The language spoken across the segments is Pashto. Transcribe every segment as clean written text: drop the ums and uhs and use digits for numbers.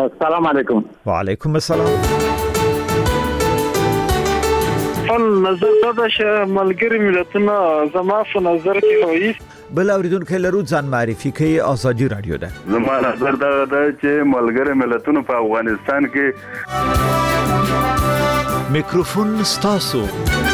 السلام علیکم. وعلیکم السلام. نظر دا چې ملګری ملتونه زما په نظر کې وایي بل اوریدونکو لرو ځان معرفي کوي. ازادي رادیو ده. زما نظر دا چې ملګری ملتونه په افغانستان کې میکروفون ستاسو.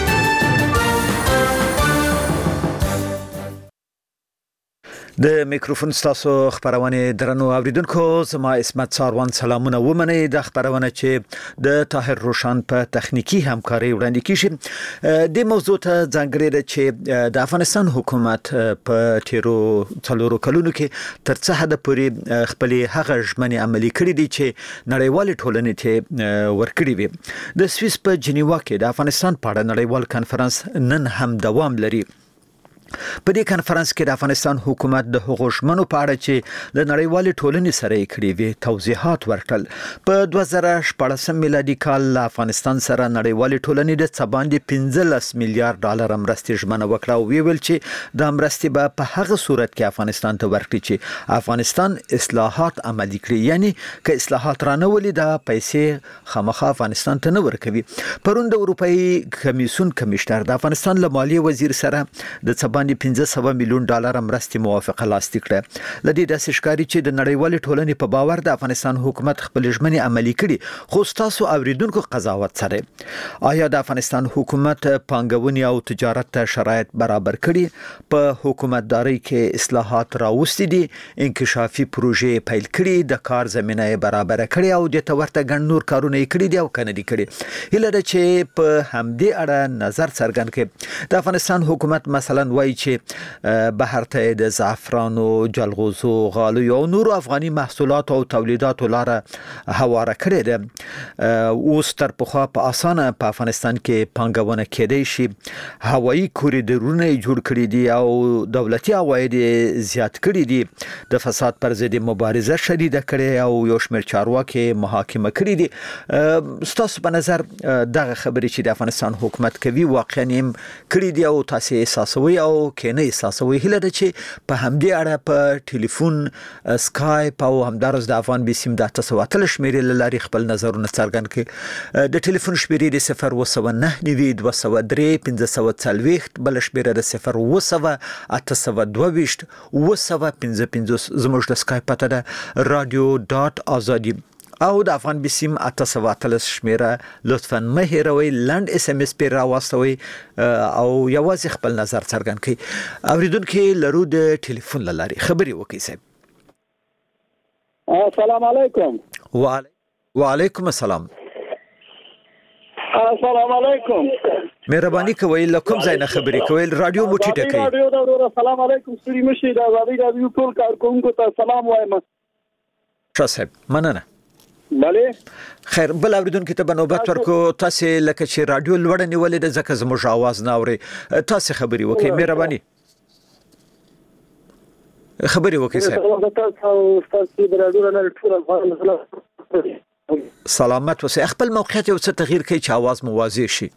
د میکروفون ستاسو خبرونه درنو اوریدونکو زما اسمت ساروان سلامونه ومنئ. د خبرونه چې د طاهر روشن په تخنیکی همکاري وړاندې کیږي د موضوع ته ځانګړي ده چې د افغانستان حکومت په تیرو څلورو کلونو کې تر څه حد پورې خپل هغه ژمنې عملي کړې دي چې نړیوال ټولنې ته ورکړي وي. د سویس په جنیوا کې د افغانستان په اړه نړیوال کانفرنس نن هم دوام لري. په دې کانفرنس کې د افغانستان حکومت د حقوق ژمنو په اړه چې د نړیوال ټولنې سره یې کړې وي توضیحات ورکړل. په 2014 میلادي کال افغانستان سره نړیوال ټولنې د څه باندې 15 میلیارډ ډالر مرستې ژمنه وکړه او ویل چې د مرستې به په هغه صورت کې افغانستان ته ورکړي چې افغانستان اصلاحات عملي کړي، یعنی که اصلاحات رانه ولې د پیسې خامخا افغانستان ته نه ورکوي. پرون د اروپאי کمیسیون کمشنر د افغانستان له مالیې وزیر سره د باندې 1500 میلیون ډالر مرستې موافقه لاسلیک کړه. لدې د ښکاری چې د نړیوال ټولنې په باور د افغانستان حکومت خپل ژمنې عملي کړي. خو تاسو اوریدونکو قضاوت سره آیا د افغانستان حکومت پانګونې او تجارت ته شرایط برابر کړي؟ په حکومتداري کې اصلاحات راوستي دي، انکشافي پروژې پیل کړي، د کار زمينه برابر کړي او د تورته ګڼ نور کارونه کړي دي او کنه دي کړي. هله د چې په همدې اړه نظر څرګند کړي. د افغانستان حکومت مثلا وایي چې بهر ته د زعفرانو، جلغوزو، غالو او نورو افغاني محصولات او تولیداتو لاره هواره کړې ده. اوس تر پخوا په اسانه په افغانستان کې پانګونه کېدای شي. هوایي کوریډورونه جوړ کړي دي او دولتي عواید زیات کړي دي. د فساد پر ضد مبارزه شدیده کړي او یو شمېر چارواکي محاکمه کړي دي. ستاسو په نظر دغه خبرې چې د افغانستان حکومت کوي واقعا هم کړي دي او تاسو احساسوي او کنه احساسوي؟ هله ده چې په همدې اړه په ټلیفون، اسکایپ او همدارس د افغان بي سیم د 800 شمیرې لاري خپل نظرونه څرګند کړي. د ټلیفون شمیرې د 009 203 1540 بل شمیره د 0 822 255 زموږ د اسکایپ پته ده radio.azadi او د افغان بي سیم 813 شمیره لطفاً مه هېروئ، لنډ اس ام اس پر راوستوي او یوازې خپل نظر څرګند کړئ. اوریدونکو لرو د ټلیفون لاري خبري وکړئ. صاحب السلام علیکم. وعلیکم السلام. السلام علیکم. مهرباني کوئ لکم ځای نه خبري کوئ، رادیو مو ټیټه کړئ. رادیو دا ورو. السلام علیکم. سوري مشي دا رادیو ټول کارکونکو ته سلام وایم. صاحب مننه. بله خیر، بل اوریدونکو ته بنوبت ورکو. تاسو لکه چې رادیو لوړ نیولې د ځکه زموږ आवाज نه اوري. تاسو خبري وکړئ، مهرباني خبري وکړئ. سلامت اوسئ. خپل موقعیت یو څه تغییر کړئ چې आवाज مو واضح شي.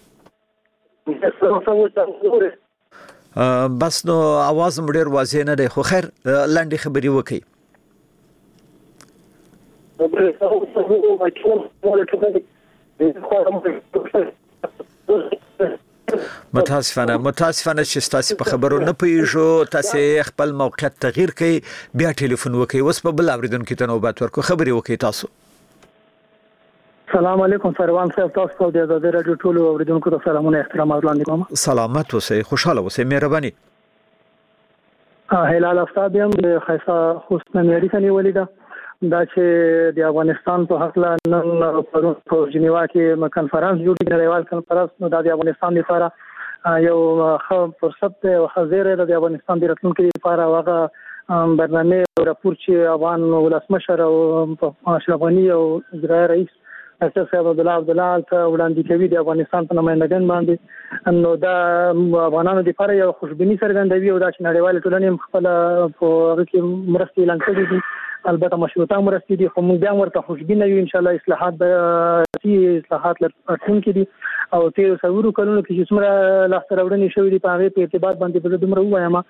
بس نو आवाज مو ډیر واضح نه دی، خو خیر لاندې خبري وکړئ. متاسفانه چې تاسو په خبرو نه پیژو. تاسو خپل موقعیت تغییر کړئ، بیا ټلیفون وکړئ. اوس په بل اوریدونکو ته نوبت ورکو، خبري وکړئ. تاسو سلام علیکم سروان صاحب، تاسو د آزادي رادیو ټول اوریدونکو ته سلامونه احترام وړاندې کوم. سلامت اوسئ، خوشاله اوسئ، مهرباني. هلال افتاب هم د خاصه حسن معرفت نیولې ده دا چې د افغانستان په حق له نن په جنیوا کې کنفرانس جوړ دی، نړیوال کنفرانس. نو د افغانستان لپاره یو ښه فرصت دی او ښه زیری ده د افغانستان د راتلونکي لپاره. هغه برنامه او راپور چې افغان ولسمشر او اشرف غني او اجرائیه رئیس ډاکټر صاحب عبدالله ته وړاندې کوي د افغانستان په نمائندګان باندې، نو دا افغانانو لپاره یو خوشبیني څرګندوي او دا چې نړیوال ټولنې خپل په هغه کې مرستې اعلان کړې دي. البته مشروطه مرستې دي، خو موږ بیا ورته خوشبینه یو. ان شاء الله اصلاحات راتلونکي دي او تیر څلورو کلونو کې چې څومره لاسته راوړنې شوې دي په هغه په ارتباط باندې به دومره ووایم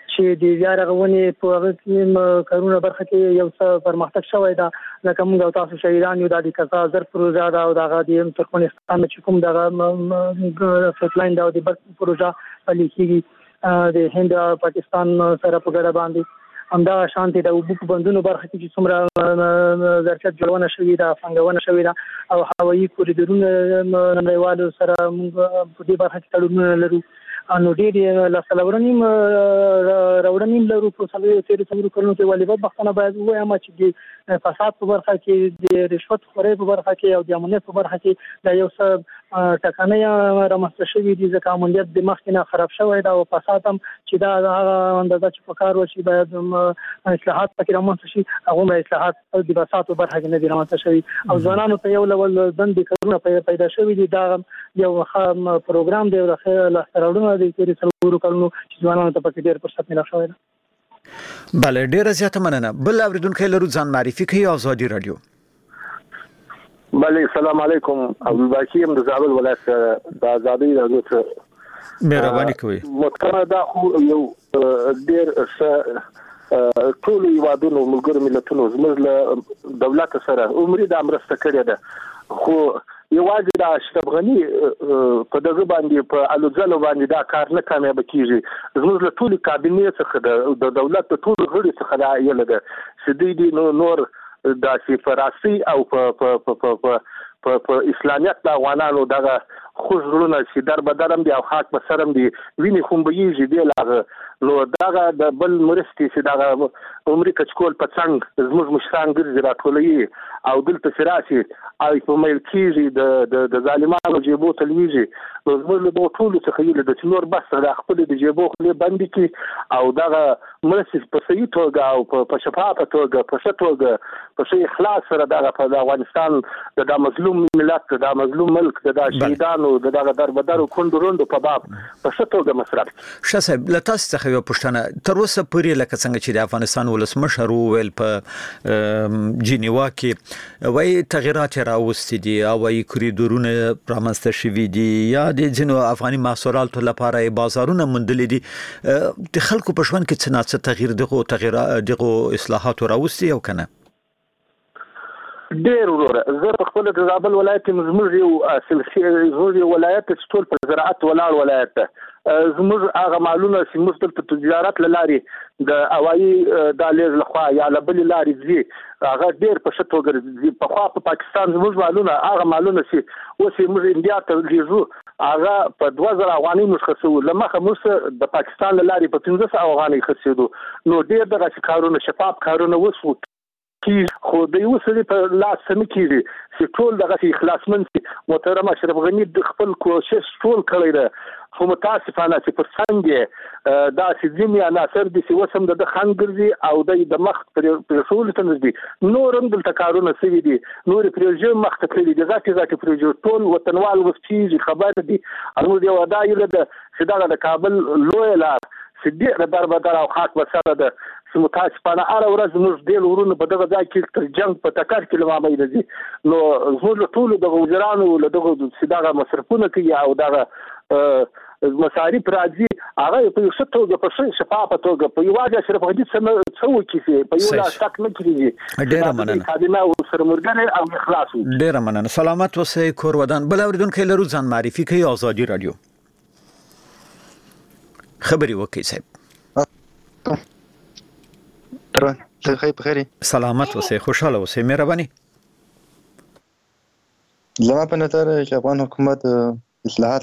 چې د بیا رغونې په هغه کې کارونه برخه کې یو څه پرمختګ شوی دا لکه موږ تاسو شهیدان یو د کزا زر پروژه دا او د ترکمنستان چې کوم دغه فټلاین دا د برق پروژه پلي کیږي د هند پاکستان سره په ګډه باندې همدا شانتي د وبو بندونو برخه کې چې څومره ظرفیت جوړونه شوې ده څنګهونه شوې ده او هوایي کوریډورونه نړیوالو سره موږ په دې برخه کې تړونونه لرو نو ډېر لاسلورنیم راوړنیم لرو په څلورو کلونو کې والیبال بختانه باید وایم چې د فساد په برخه کې د رشوت خورۍ په برخه کې او د امنیت په برخه کې د یو څه ټکنۍ رامنځته شوي دي ځکه امنیت د مخکې نه خراب شوی دا او فساد هم چې دا هغه اندازه چې په کار وشي باید اصلاحات پکې رامنځته شي هغه اصلاحات د فساد په برخه کې نه دي رامنځته شوي او ځوانانو ته یو ډول دندې کارونه پیدا شوي دي دا یو پروګرام دی د لاسته د تیرې څلورو کلونو چې ځوانانو ته پکې ډېر فرصت ملا شوی دی. بله ډیره زیاته مننه. بل اوریدونکي لرو ځان معرفي کوي آزادي رادیو. بله السلام علیکم عبدالباقی ام د زابل ولایت د آزادي رادیو ته مهرباني کوي. متکره دا خو یو ډېر څه ټول یوادونو ملګرو ملتونو زموږ له دولت سره عمرې د مرسته کړې ده خو یوازې د اشرف غنی په دغه باندې په الوځلو باندې دا کار نه کامیاب کیږي زموږ له ټول کابینې څخه د دولت ټول غړي څخه دا یل ده چې دوی نور د سفارسي او په اسلامیت د افغانانو دغه خوشرونه چې در بدرم دي او خاک بسرم دي ویني خو به یې دی لاغه نو دغه د بل مرستي چې دغه عمرې کچکول په څنګ زموږ مشران ګرځي راټولوي او دلته سراسي او په مېل کېږي د ظالمانو جيبو تلويږي نو زموږ له ټولو څخه یو د نور بس د خپل د جيبو خلې باندې کی او دغه مرستي په صحیح توګه او په شفافه توګه په شتوګه په صحیح اخلاص سره دغه په افغانستان د مظلوم ملت د مظلوم ملک د شهیدانو دغه دربدارو کندروندو په باب په شتوګه مصرف شاسب لتاس څخه یو پښتنه تر اوسه پورې لکه څنګه چې د افغانستان ولسمشر ویل په جنیوا کې وایي تغیرات راوستي دي او وایي کوریډورونه رامنځته شوي دي یا د ځینو افغاني محصولاتو لپاره بازارونه موندلي دي د خلکو په ژوند کې څه تغییر دغه اصلاحات راوستي او کنه ډېر وروره زه په خپل د زابل ولایت زموږ یو ولایت چې ټول په زراعت ولاړ ولایت ده زموږ هغه مالونه چې موږ د تجارت لارې د هوایي دالیر لخوا یا لبل لارې ځي هغه ډېر په شتو ګرځي په خوا په پاکستان زموږ مالونه هغه مالونه چې اوس موږ انډیا ته لیږو هغه په 2000 افغاني مشخصو لمخه موږ د پاکستان لارې په 1500 افغاني خرڅېدو نو ډېر دغه کارونه شفاف کارونه وسو خو د یو سړي په لاس سم کیږي چې ټول دغه اخلاصمن محترم اشرف غنی د خپل کوشش ټول کړی دی خو متاسفانه چې پر څنګه دا سیمه عناصر دي چې وسم د خنګرزي او د مخ پر رسول ته نږدې نورم د تکارونه سوي دي نور پروژه مخ ته کړی دي ذاتي پروژه ټول وطنوال وسچې خبر دي انو دی ودایله د چې د کابل لوی لار چې د دربدر او خاص وسره ده چې متاسفانه هر ورځ موږ ډېر ورونه په دغه ځای کې تر جنگ په تکر کې لوامه دي نو زموږ ټول د وزرانو له دغه سیداغه مصرفونه کوي او دغه مصارف راځي هغه په یو څه توګه په شفافه توګه په یو واجه شرف غدي څه وکړي په یو لاس تک نه کیږي ډېر مننه خادمه او سرمرګنه او اخلاص ډېر مننه سلامت اوسئ کور ودان بل اوریدونکو لرو ځان معرفي کوي آزادي رادیو خبري وکي صاحب خیر بخیر سلامت اوسئ خوشاله اوسئ مهرباني زما په نظر چې افغان حکومت اصلاحات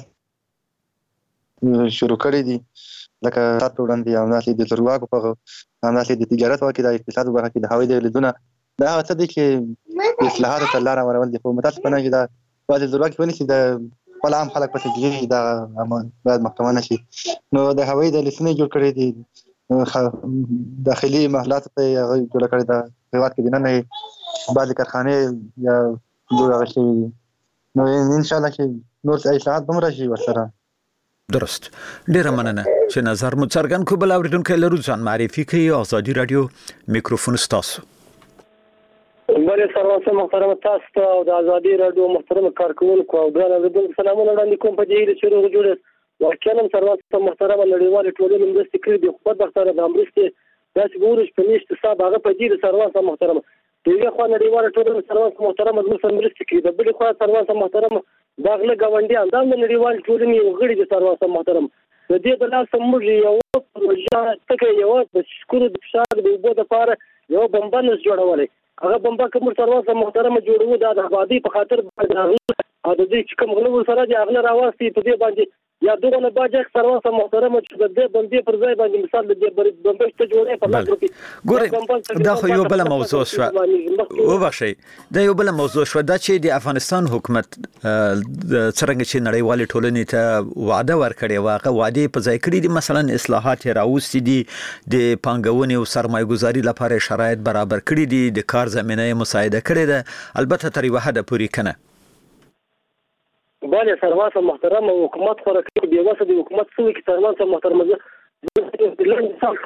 شروع کړي دي لکه تاسو وړاندې او ناسې د زرواکو په ناسې د تجارت واکې د اقتصاد په برخه کې د هوایي دهلیزونه دا څه دي چې اصلاحات ته لار ورول دي په متاسفانه چې دا بعض زرواکې ونی چې د خپل عام خلک پسې کېږي دا باید محکمه نشي نو د هوایي دهلیزونه جوړ کړي دي داخلي محلات ته جوړ کړي دا هیواد کې نه بعض کارخانه یا جوړ شوي نو ان شاء الله چې نور اصلاحات هم راشي ورسره درست ډیره مننه چې نظر مو څرګند کو بل اوریدونکو لرو ځان معرفي کوي آزادي رادیو میکروفون ستاسو بله سلام محترم تاسو او د آزادي رادیو محترم کارکونکو او ګران اوریدونکو سلامونه وړاندې کوم په دې چې روغ جوړ واقعا سروان محترم نړیوال ټولنې مرستې کړې دي خو بدبختانه د مرستې داسې ګورش په نشته حساب هغه په دې سروان محترم دغه خو نړیوال ټولنې سروان محترم د مرستې کړې د بل خو سروان محترم داغله غونډي اندام د نړیوال ټولنې غړي دي سروان محترم د دې د لاس موږ یو پروژه تکه یو د شکر د فشار د وبو د لپاره یو بمبانس جوړولې هغه بمبا کوم سروان محترم جوړو د آبادی په خاطر د دې چې کوم غلو سره د اغله راوستي په دې باندې یا دغه نه باجه سروان محترم چې د دې باندې پر ځای باندې مثال د دې بمبا ته جوړې په لاس کې ګورې دا خو یو بل موضوع شو وبخښئ دا یو بل موضوع شو دا چې د افغانستان حکومت څنګه چې نړیوال ټولنې ته وعده ورکړې واغه وعده په ځای کړې دي مثلا اصلاحات راوستي دي د پانګونې او سرمایه‌ګذاري لپاره شرایط برابر کړې دي د کار زمينه مساعده کړې ده البته تر یو حد پورې کنه باندې سروان محترم حکومت خو راکړي دی واسه د حکومت څو کې سروان محترم د افغانستان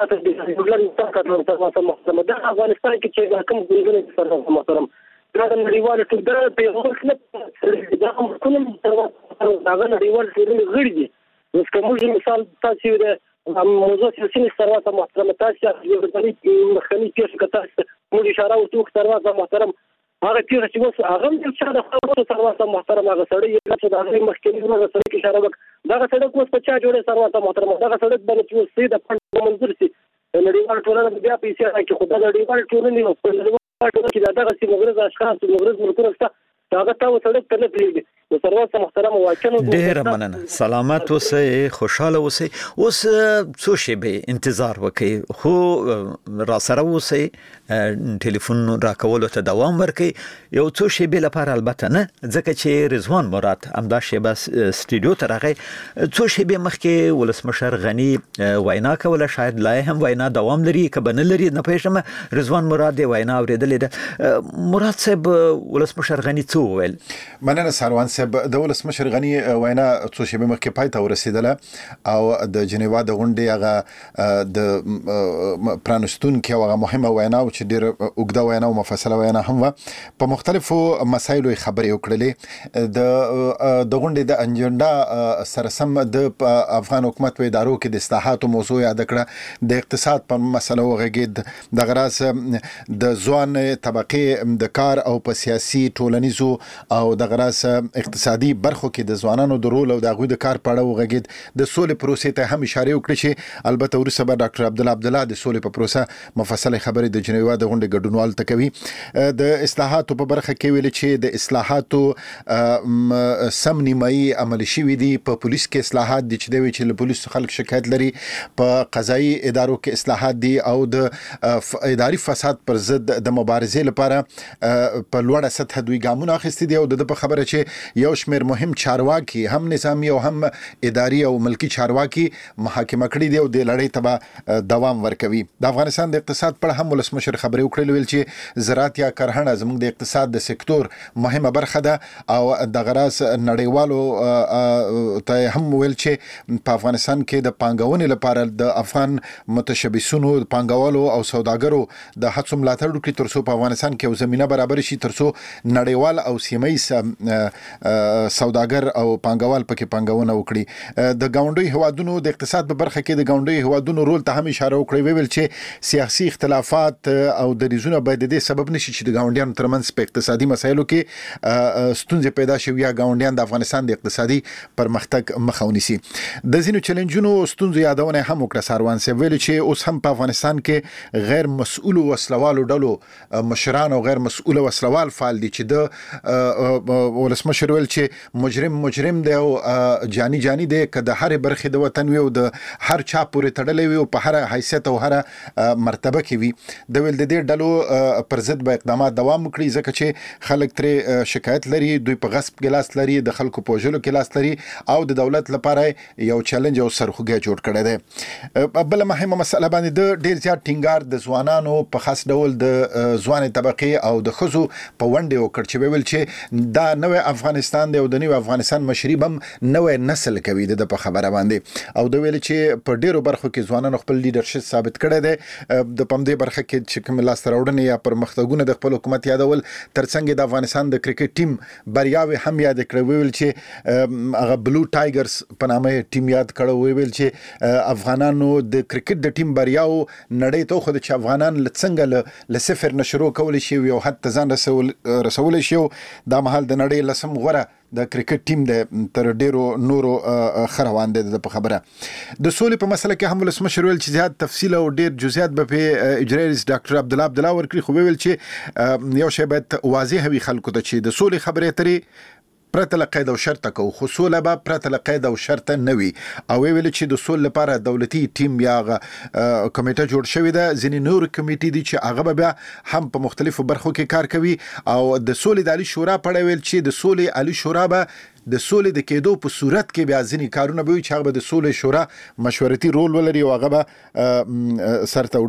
د افغانستان کې چې کوم ګوندونه سروان محترم دا د نړیوال ټولنې په یو وخت نه دا کوم سروان دا نړیوال ټولنې غړي دي اوس کوم مثال تاسو د موضوع سیاسي سروان محترم تاسو یو د مخکنی پیښه کته موږ اشاره وکړو سروان محترم هغه پیښه چې اوس هغه چې د خپل سروان محترم هغه سړی چې د هغه مخکنی نو سره کې اشاره وکړه دا سړک اوس په چا جوړه سروان محترم دا سړک باندې چې اوس د فند منظور شي نړیوال ټولنه بیا پیسې راکړي خو دا نړیوال ټولنه نو په نړیوال ټولنه کې دغه سیمګرز اشخاص مغرض ملکونه سره هغه تاسو سړک ته نه پریږدي د سروان محترم واچنه ډیر مننه سلامت اوسئ خوشاله اوسئ اوس څو شی به انتظار وکړي خو را سره اوسئ ټلیفون راکول ته دوام ورکړي یو څو شی به لپاره البته نه ځکه چې رضوان مراد امدا شی بس استودیو ته راغی څو شی به مخکې ولسمشر غنی وینا کوله شاید لا هم وینا دوام لري کبه نه لري نه پېښم رضوان مراد وینا اوریدلې ده مراد صاحب ولسمشر غنی څو ویل مننه سروان صاحب د ولسمشر غنی وینا څو شی به مخکې پای ته ورسیدله او د جنیوا د غونډې هغه د پرانستون کې هغه مهمه وینا او چې ډېر اوږده وینا او مفصله وینا هم په مختلفو مسایلو خبرې وکړلې د غونډې د اجنډا سره سم د افغان حکومت په ادارو کې د اصلاحاتو موضوع یاد کړه د اقتصاد په مسله وغږید د غراس د ځوان طبقه د کار او په سیاسي ټولنیزو او د غراس اقتصادي برخو کې د ځوانانو د رول او د غوي د کار په اړه وغږید د سولې پروسې ته هم اشاره وکړه چې البته ورسره به ډاکټر عبدالله د سولې په پروسه مفصله خبرې د جنیوا د غونډې ګډونوال تکوي د اصلاحاتو په برخه کې ویل چې د اصلاحاتو سم نیمایي عمل شوی دي په پولیس کې اصلاحات دي چې د وی چې له پولیسو خلک شکایت لري په قضایي ادارو کې اصلاحات دي او د اداري فساد پر ضد د مبارزې لپاره په لوړه سطح دوی ګامونه اخیستي دي او د خبره چې یو شمېر مهم چارواکي هم نظامی او هم اداري او ملکی چارواکي محاکمه کړي دي او د لړۍ ته دوام ورکوي د افغانستان د اقتصاد پر هم ولسمشر خبرې وکړې ویل چې زراعت یا کرهڼه زموږ د اقتصاد د سکتور مهمه برخه ده او د غراس نړیوالو ته هم ویل چې په افغانستان کې د پانګونې لپاره د افغان متشبثونو پانګوالو او سوداګرو د هڅو ملاتړ وکړي ترڅو په افغانستان کې زمينه برابر شي ترڅو نړیوال او سیمه‌ای سوداګر او پانګوال پکې پانګونه وکړي د گاونډي هوادونو د اقتصاد په برخه کې د گاونډي هوادونو رول ته هم اشاره وکړي ویل چې سیاسي اختلافات او د ریزونو باید د سبب نشي چې د گاونډیانو ترمنځ په اقتصادي مسایلو کې ستونزې پیدا شي یا گاونډیان د افغانستان د اقتصادي پرمختګ مخه ونیسي د ځینو چیلنجونو ستونزو یادونه هم وکړه سروان سي ویل چې اوس هم په افغانستان کې غیر مسؤل وسلوالو ډلو مشران او غیر مسؤل وسلوال فعال دي چې د ولسمشر ویل چې مجرم دی او جاني دی که د هر برخې د وطن وي او د هر چا پورې تړلې وي او په هر حیثیت او هر مرتبه کې وي د ویل د دې ډلو پر ضد به اقدامات دوام وکړي ځکه چې خلک ترې شکایت لري دوی په غصب کې لاس لري د خلکو په وژلو کې لاس لري او د دولت لپاره یو چیلنج او سرخوږی جوړ کړی دی بل مهمه مسله باندې د ډیر زیات ټینګار د ځوانانو په خاص ډول د ځوان طبقه او د خزو په ونډه وکړ چې ویل ویل چې دا نوې افغانستان دی او د نوې افغانستان مشري بم نوې نسل کوي د په خبره باندې او د ویل چې په ډیرو برخو کې ځوانان خپل لیدرشپ ثابت کړی دی د پمدې برخه کې چې کوم لاس راوړنې یا پرمختګونه د خپل حکومت یادول ترڅنګ د افغانستان د کرکټ ټیم بریاوي هم یاد کړو ویل چې هغه بلو ټایګرز په نامه ټیم یاد کړو ویل چې افغانانو د کرکټ د ټیم بریاو نړۍ ته خو د افغانان لڅنګ له صفر نشرو کول شي یو حد ځان رسول شي دا مهال د نړۍ لسم غوره د کرکټ ټیم د تر ډیرو نورو خروان دي د خبره د سولې په مسله کې هم ولسمشر ویل چې زیات تفصیل او ډیر جزئیات به په اجرایي رئیس ډاکټر عبدالله ورکړي خو ویل چې یو شی باید واضح وي خلکو ته چې د سولې خبرې ترې پرته له قید او شرط کو خو سوله به پرته له قید او شرط نه وي او ویل چې د سولې لپاره دولتي ټیم یا کمیټه جوړ شوی ده ځینې نور کمیټې دي چې هغه به هم په مختلفو برخو کې کار کوي او د سولې د عالی شورا په اړه ویل چې د سولې عالی شورا به د سولې د کېدو په صورت کې بیا ځینې کارونه به وي چې هغه به د سولې شورا مشورتي رول ولري او هغه به سرته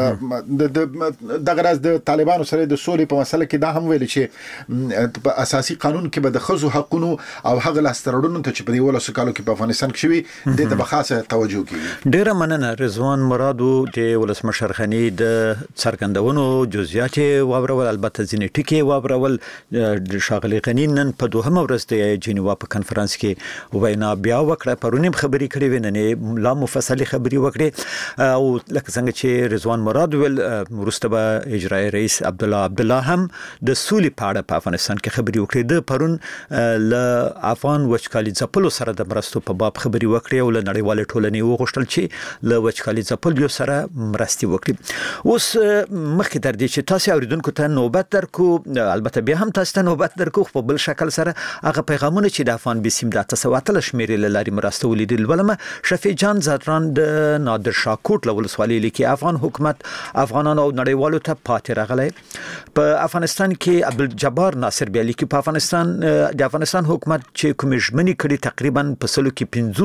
وړي دغه راز د طالبانو سره د سولې په مسله کې دا هم ویل چې په اساسي قانون کې به د ښځو حقونو او هغه لاسترړونو ته چې په دې ولسو کالو کې په افغانستان کې شوي د ته به خاصه توجه کیږي. ډیره مننه رضوان مرادو چې ولسمشر غنی د څرګندونو جزئیات واورول البته ځینې ټکي واورول شاغلي غنی نن په دوهمه ورځ د جنیوا په کانفرنس کې وینا بیا وکړه پرونیم خبري کړې وننې لا مفصلي خبري وکړي او لکه څنګه چې رضوان مراد ول ورسته به اجرایي رئیس عبدالله هم د سولې په اړه په افغانستان کې خبري وکړي د پرون ل افغان وچکالي ځپلو سره د مرستو په باب خبري وکړي او له نړیوال ټولنې وغوښتل چې له وچکالي ځپلو سره مرستي وکړي. اوس مخکې تر دې چې تاسو اوریدونکو ته نوبت درکو البته بیا هم تاسو ته نوبت درکو په بل شکل سره هغه پیغامونه چې د افغان بسیم د تسواتل شمیرې لاري مرسته ولیدل ولما شفیع جان زادران د نادر شاه کوټ لولسوالۍ لیکي افغان حکومت افغانانو او نړیوالو ته پاتې راغلی په افغانستان کې عبدالجبار ناصر بیالي کې په افغانستان د افغانستان حکومت چې کوم ژمنې کړي تقریبا په سلو کې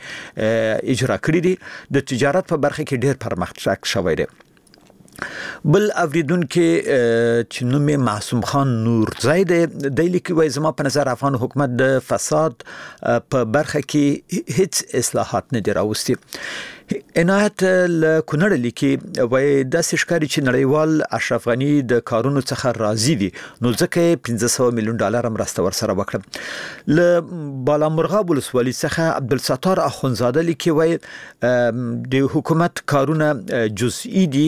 50 اجرا کړي دي د تجارت په برخه کې ډېر پرمختګ شوی دی. بل اوریدون کې چې نوم معصوم خان نورزی د لیکي وای زما په نظر افغان حکومت د فساد په برخه کې هیڅ اصلاحات نه دی راوستي. عنایت لکونړ لیکي وای د سشکاري چې نړیوال اشرف غنی د کارونو څخه راضي دي نو ځکه $500 میلیون مرسته ورسره وکړه. ل بالامرغاب ولسوالۍ څخه عبدالستار اخونزاده لیکي وای د حکومت کارونه جزئی دي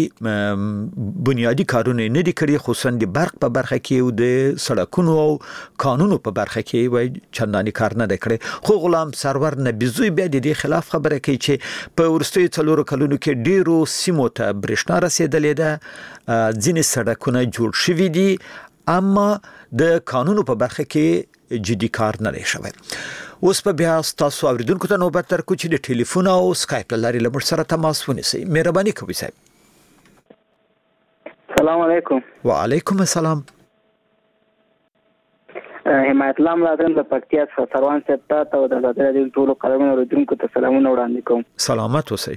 بنیادی کارونه نه دي کړی خصوصا د برق په برخه کې او د سړکونو او قانونو په برخه کې وای چنداني کار نه کړی. خو غلام سرور نبیزوی بیا د دې خلاف خبره کوي چې په ورستي څلورو کلونو کې ډیرو سیمو ته برېښنا رسیدلې ده ځینې سړکونه جوړ شوي دي اما د قانونو په برخه کې جدي کار نه دی شوی. اوس په بیا تاسو اوریدونکو ته نوبت درکو چې د ټلیفون او سکایپ لاري له موږ سره تماس ونیسئ. مهرباني کوئ صاحب. السلام علیکم. وعلیکم السلام. حمایت الله ملاتړ د پکتیا څخه سروان صاحب ته او د زړه ټولو قلمونو اوریدونکو ته سلامونه وړاندې کوم. سلامت اوسئ.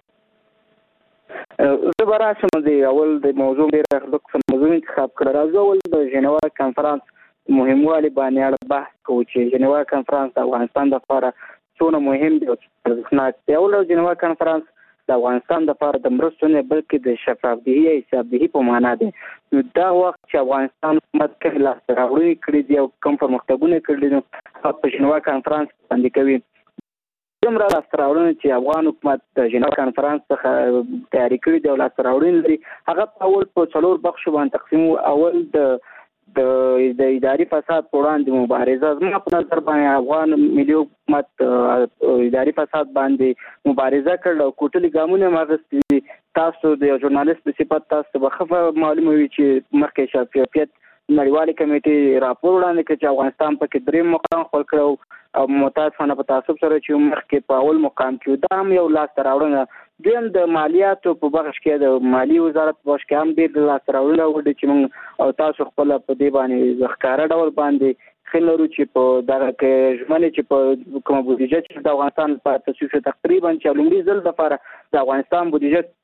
زه به راشم د اول د موضوع ډېر موضوع انتخاب کړی راځو اول د ژنیوا کنفرانس مهموالي باندې اړه بحث کوو چې ژنیوا کنفرانس د افغانستان لپاره څونه مهم دی او ارزښتناک دی. اول ژنیوا کنفرانس د افغانستان لپاره د مرستو نه بلکې د شفافدهي او حسابدهي په معنا دی. دا وخت چې افغانستان حکومت کې لاس راوړنې کړې دي او کوم پرمختګونه کړي دي په ژنیوا کنفرانس باندې کوي. کومه لاس راوړنې چې افغان حکومت د ژنیوا کنفرانس څخه تیاری کړې دي او لاس راوړنې لري هغه په اول په څلور بخښو باندې تقسیم. اول د اداري فساد پر وړاندې مبارزه. زما په نظر باندې افغان ملي حکومت اداري فساد باندې مبارزه کړل او کوټلي ګامونه ماغستي. تاسو د ژورنالیست په صفت تاسو به خفه معلومه وي چې مخکې شفافیت نړیوالې کمیټې راپور وړاندې کړ چې افغانستان پکې دریم مقام خپل کړو او متاسفانه په تعصب سره چې مخکې په اول مقام کې دا هم یو لاس راوړنه. دویم د مالیاتو په بخش کې د مالی وزارت په بخش کې هم ډېر لاس راوړنه وکړي چې موږ او تاسو خپل په دې باندې ښکاره ډول باندې خلرو چې په دغه کې ژمنې چې په کومه بودیجه چې د افغانستان په تاسیس تقریبا چې لومړي ځل لپاره د افغانستان بودیجه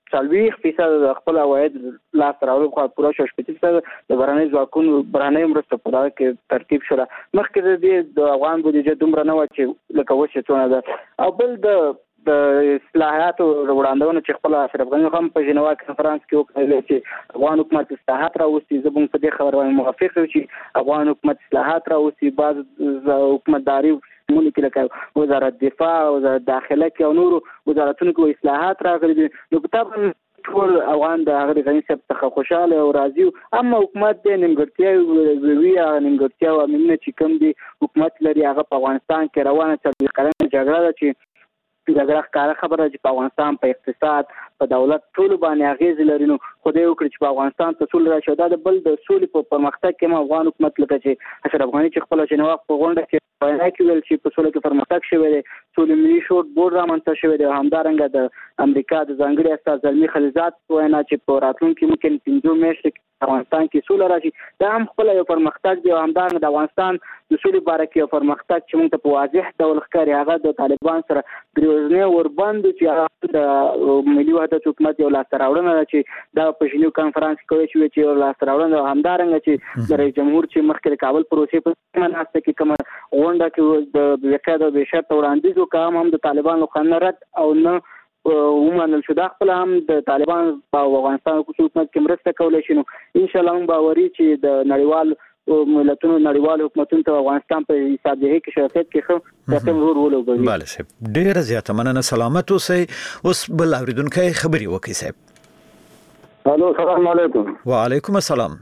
40% خپل عواید لاس راوړل خو پوره 60% د برانې ځواکونو برانې مرسته په دغه کې ترتیب شوه. مخکې د افغان بودیجه دومره نه و چې لکه اوس چې څونه ده. او بل د اصلاحاتو وړاندونه چې خپل اشرف غني هم په جنوا کانفرنس کې وکړل چې افغان حکومت اصلاحات راوستي. زه په دې خبره باندې موافق یم چې افغان حکومت اصلاحات راوستي. بعض حکومتداري مونږ کې لکه وزارت دفاع، وزارت داخله کې او نور وزارتونو کې اصلاحات راغلي دي. نو طبعا ټول افغان د هغه غني څخه څخه خوشاله او راضي. اما حکومت د نیمګړتیا وی نیمګړتیا او امنیت چې کوم دي حکومت لري هغه په افغانستان کې روانه څلور کلنه جګړه ده چې دغه ښکاره خبره چې په افغانستان په اقتصاد په دولت ټول باندې اغیز لري. نو خدای وکړي چې په افغانستان ته ټول راشي. دا د بل د سولې په پرمختګ کې افغان حکومت لکه چې اشرف غني چې خپل جنوا په غونډه کې بیان کړل چې په سولې کې پرمختګ شوی دی. سولې ملي شورا بورډ رامنځته شوی دی. همدارنګه د امریکا د ځانګړي استازي زلمی خلیزات وینا چې په راتلونکي ممکن 15 میاشتې افغانستان کې سوله راشي. دا هم خپل یو پرمختګ دی. همدارنګه د افغانستان د سولې باره کې یو پرمختګ چې موږ ته په واضح ډول ښکاري هغه د طالبان سره دروازه وربند چې د ملي وحدت حکومت یو لاس راوړنه ده چې دا په ژنیو کانفرنس کې شوی چې یو لاس راوړنه. همدارنګه چې د رئیس جمهور چې مخکې کابل پروسې په مناسبه کې کوم غونډه کې د وقایده به شرط وړاندیز وکړم هم د طالبانو خنرت او نه ومنل شو. دا خپل هم د طالبان په افغانستان حکومت کې مرسته کولای شي. نو ان شاء الله باوري چې د نړیوال ملتونو نړیوال حکومتونو ته افغانستان په حساب ده کې شرکت کې خو تاسو ورور ولوګي. بله صاحب ډیر زیاته مننه. سلامت اوسئ. اوس بل اوریدونکو خبري وکړي صاحب. الو السلام علیکم. وعلیکم السلام.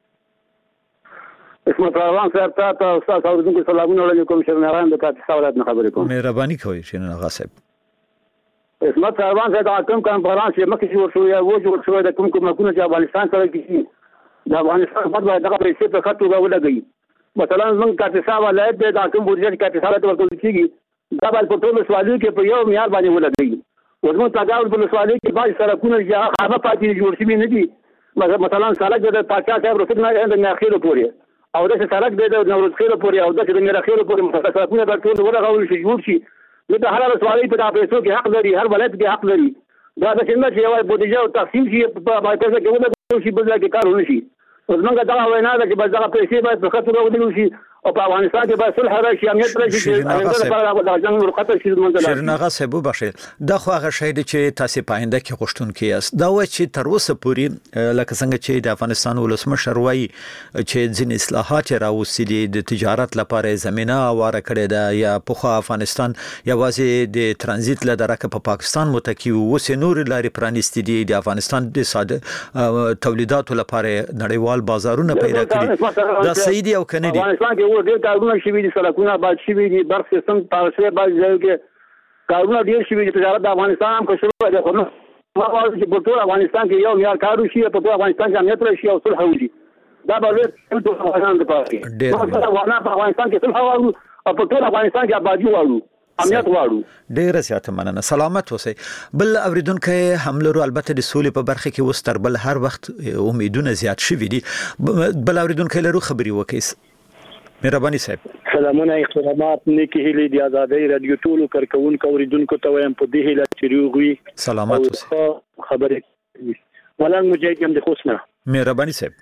اسمت روان صاحب ته استاد اوریدونکو سلامونه وړاندې کوم. شرناران د کاپیسا ولایت نه خبرې کوم. مهرباني کوئ شرناران صاحب. اسمت روان صاحب کوم کانفرنس چې مخکې جوړ شو یا جوړ شو د کوم کومکونه چې افغانستان سره کیږي د افغانستان په اړه دغه پیسې په خاطر ولګي. مثلا موږ کاپیسا ولایت د کوم بودیجه کاپیسا ولایت ورکول کیږي دا په ټول سوالو کې په یو معیار باندې ولګي. ورته تداول په سوالو کې باید سرکونه چې هغه پاتې جوړ شي نه دي. مثلا سړک د پاچا صاحب رسول نه اخیرو پورې او د سړک د نوروز خیرو پورې او د میرا خیرو پورې مثلا سرکونه به ټول ورغول شي جوړ شي. نو د هر سوالي په پیسو کې حق لري. هر ولایت کې حق لري. دا د څنګه چې یو بودیجه او تقسیم شي په پیسو کې ولګول شي بل ځای کې کار ونشي. زمونږ دا وینا ده چې بس دغه پیسې باید په خاطر ودرول شي او په افغانستان کې باید صلح راشي، امنیت راشي چې جنګ ورخطر شي. شیرین آغا صاحب وبخښئ، دا خو هغه شی دی چې تاسو په آینده کې غوښتونکي یاست. دا و چې تر اوسه پورې لکه څنګه چې د افغانستان ولسمشر وایي چې ځین اصلاحات راوستي دي د تجارت لپاره زمينه اواره کړې ده، یا په افغانستان یوازې د ترانزیت لدرکه په پاکستان متکی اوس نور لارې پرانیستي دي د افغانستان د صادراتو تولیداتو لپاره نړیوال بازارونه پیدا کړي. دا صحیح دی او کنه دی؟ افغانستان کې ډېر کارونه شوي دي، سړکونه آباد شوي دي، برق سیستم پاوسه باز ځای کې کارونه ډېر شوي دي. تجارت د افغانستان هم کوشش دی، خو نو ما وايي چې په ټول افغانستان کې یو معیار کار وشي، په ټول افغانستان کې امنیت راشي او صلح وشي. دا به ټول افغانستان د پاره ډېر په افغانستان کې صلح وشي او په ټول افغانستان کې آبادی وشي، امنیت وشي. ډېر زیات مننه، سلامت اوسئ. بل اوریدونکو حملرو البته د سولې په برخه کې وس تر بل هر وخت امیدونه زیات شوي دي. بل اوریدونکو لرو خبري وکړي. مهرباني صاحب. سلامونه، احترامات، نیکی هیلې د آزادۍ رادیو ټولو کارکونکو اوریدونکو ته وایم په دې هیله چې روغوي. سلامت اوسئ. خبرې ولنګ مجاهد هم د خوشنه. مهرباني صاحب.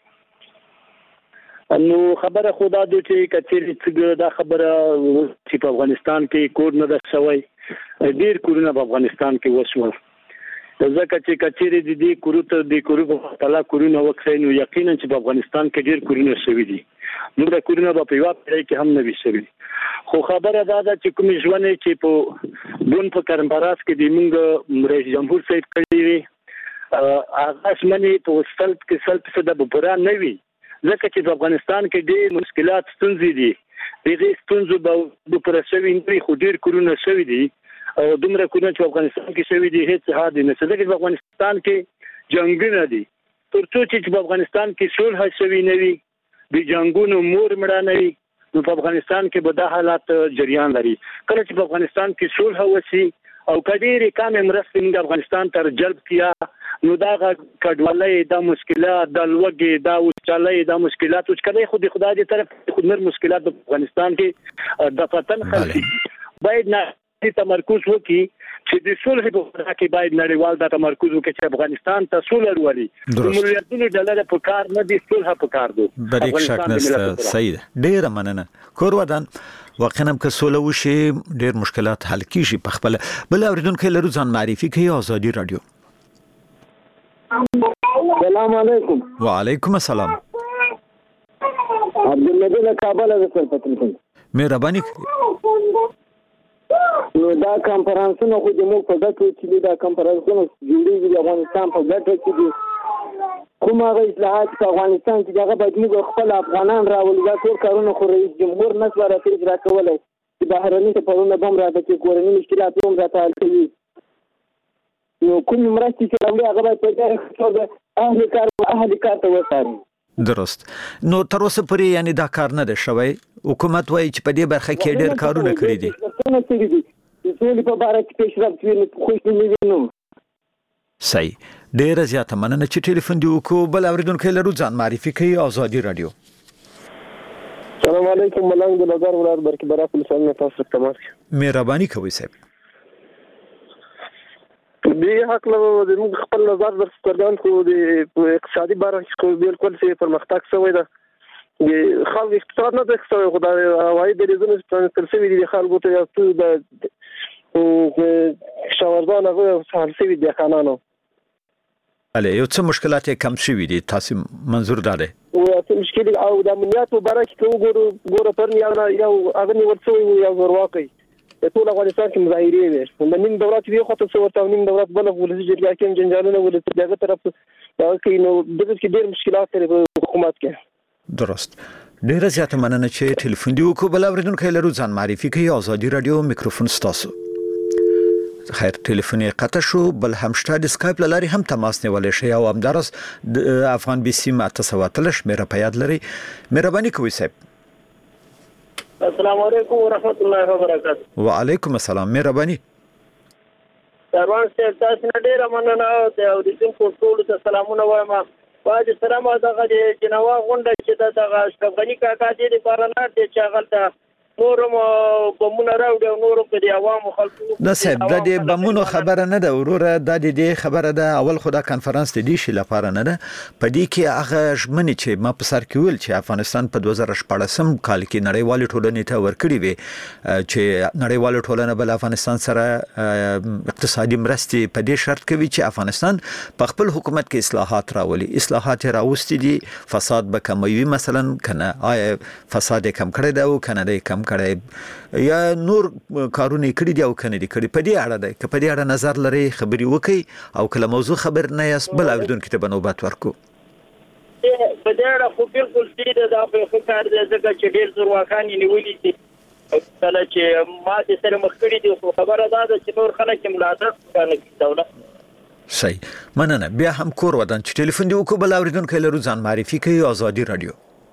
نو خبره خدا د چې کچېرې دا خبره چې په افغانستان کې کور نه ده شوی، ډېر کورونه په افغانستان کې وشول. ځکه چې کچېرې د دې کورو ته د کورو په تعالی کورونه وکړي، نو یقینا چې په افغانستان کې ډېر کورونه شوي دي. نو دا کورونه په یو ځای کې هم نه وي شوي. خو خبره دا ده چې کوم ژوند چې په دون په کرمپراس کې د موږ رئیس جمهور صاحب کړی وي هغه شمنې په وسل کې 100% به پوره نه وي، ځکه چې په افغانستان کې ډېر مشکلات ستونزې دي. دغه ستونزې به پوره شوي نه وي، خو ډېر کورونه شوي دي او دومره کورونه چې افغانستان کې شوي دي هیڅ حد نه. ځکه چې په افغانستان کې جنگونه دي، ترڅو چې په افغانستان کې صلح شوي نه وي، د جنگونو مور مړه نه وي، نو په افغانستان کې به دا حالات جریان لري. کله چې په افغانستان کې صلح وشي او کډېرې کمې مرستې موږ افغانستان ته جلب کیا، نو دا کډوالۍ، دا مشکلات، دا لوږې، دا وچکالۍ، دا مشکلات وچکالۍ خو د خدای دې طرف خو نور مشکلات په افغانستان کې د پتن خلک باید نه تمرکز وکړي چې د صلح په اړه کې باید نړیوال دا تمرکز وکړي چې افغانستان ته صلح ورولي مليارډونو ډالر په کار نه دي صلح په کار دي بریک شک نشته صحیح ډیر مننه کور ودان واقعا هم که صلح وشي ډیر مشکلات حل کیږي په خپل بل اوریدونکو لرو ځان معرفي کوي آزادي رادیو السلام علیکم وعلیکم السلام عبدالمجید کابل از پترکل مهرباني نو دا کانفرنسونه خو د موږ په ګټو کې دا کانفرنسونه جوړیږي د افغانستان په ګټو کې دي کوم هغه اصلاحات په افغانستان کې هغه باید موږ خپل افغانان راولي دا ټول کارونه خو رئیس جمهور نسوار اجرا کولای چې بهرني سفرونه بم راځي چې کورنۍ مشکلات هم راته حل کوي نو کوم مرستې چې راوړي هغه باید په ځای اهل کار ته وساري درست نو تر اوسه پورې یعنی دا کار نه دی شوی حکومت وایي چې په دې برخه کې ډېر کارونه کړی دي ټول په باره کې پیشرفت ویني خو نه وینم صحیح ډېر زیاته مننه چې ټلیفون دی وکړو بل اوریدونکو لرو ځان معرفي کوي آزادي رادیو السلام علیکم ملنګ د نظر ولایت برکې برا پولیسو نه تاسو تماس مهرباني کوي صاحب دې حق له موږ خپل نظر درڅرګند کړو د اقتصادي باره کې بالکل چې پرمختګ شوی ده د خلک اقتصاد نه د ښه خدای هوایي د ریزونو تر څو دي خلکو ته یو څه د شاوردان هغه حل شوی دي خانانو بله یو څه مشکلات کم شوي دي تاسو منظور داره او څه مشکل او د امنیت په اړه کې وګورو پر یو هغه ورڅو یو ورواقي ټول افغانستان کې مظاهرې وي د نیم دولت وی خو ته ورته نیم دولت بل ولې جرګه کې جنجالونه ولې دغه طرف دا کې نو دغه کې ډېر مشکلات لري حکومت کې درست ډیر زیاته مننه چې ټلیفون دی وکړو بل اوریدونکو لرو ځان معرفي کوي آزادي رادیو میکروفون ستاسو خیر ټلیفون قطع شو بل همشته د اسکایپ لاري هم تماس نیول شي او همدارس افغان بي سي متصواتلش مېره په یاد لري مهرباني کوي صاحب السلام علیکم ورحمت الله وبرکاته وعلیکم السلام مهرباني سروان صاحب تاسو نه ډیر مننه او د اوریدونکو ټول ته سلامونه وایم واجب سلام دغه جنوا غونډه چې دغه اشرفغنی کاکا دې لپاره نه دي چې هغه نورم بمونه راوړي او نورم په دي عوامو خلکو دا صاحب د دې بمونو خبره نه ده وروره د دې خبره ده اول خدا کانفرنس دې شي لپاره نه ده په دې کې هغه ژمنې چې ما په سر کې ویل چې افغانستان په 2014 کال کې نړیوال ټولنې ته ورکړي وي چې نړیوال ټولنه بل افغانستان سره اقتصادي مرستې په دې شرط کوي چې افغانستان په خپل حکومت کې اصلاحات راولي اصلاحات راوستي دي فساد به کموي مثلا کنه آیا فساد کم کړی دا او کنه دې کم کړی یا نور کارونه کړی دی او کنه دي کړی په دې اړه ده چې په دې اړه نظر لري خبري وکي او کله موضوع خبر نه یاس بل اوریدونکو ته بنوبات ورکو په دې اړه خو بالکل ستې ده په فکر دې ځکه چې ډېر زورواکان نیولې دي کله چې ما دې سره مخ کړی دي خو خبره ده چې نور خلک ملاتړ کوي دولت صحیح مننه بیا هم کور ودان چې ټلیفون دی وکړو بل اوریدونکو لرو ځان معرفي کوي آزادي رادیو